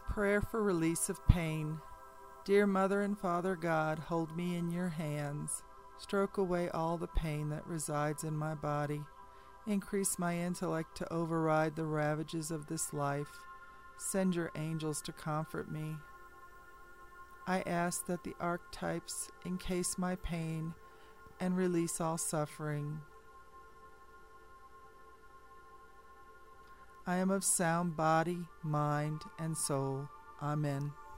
Prayer for release of pain. Dear Mother and Father God, hold me in your hands. Stroke away all the pain that resides in my body. Increase my intellect to override the ravages of this life. Send your angels to comfort me. I ask that the archetypes encase my pain and release all suffering. I am of sound body, mind, and soul. Amen.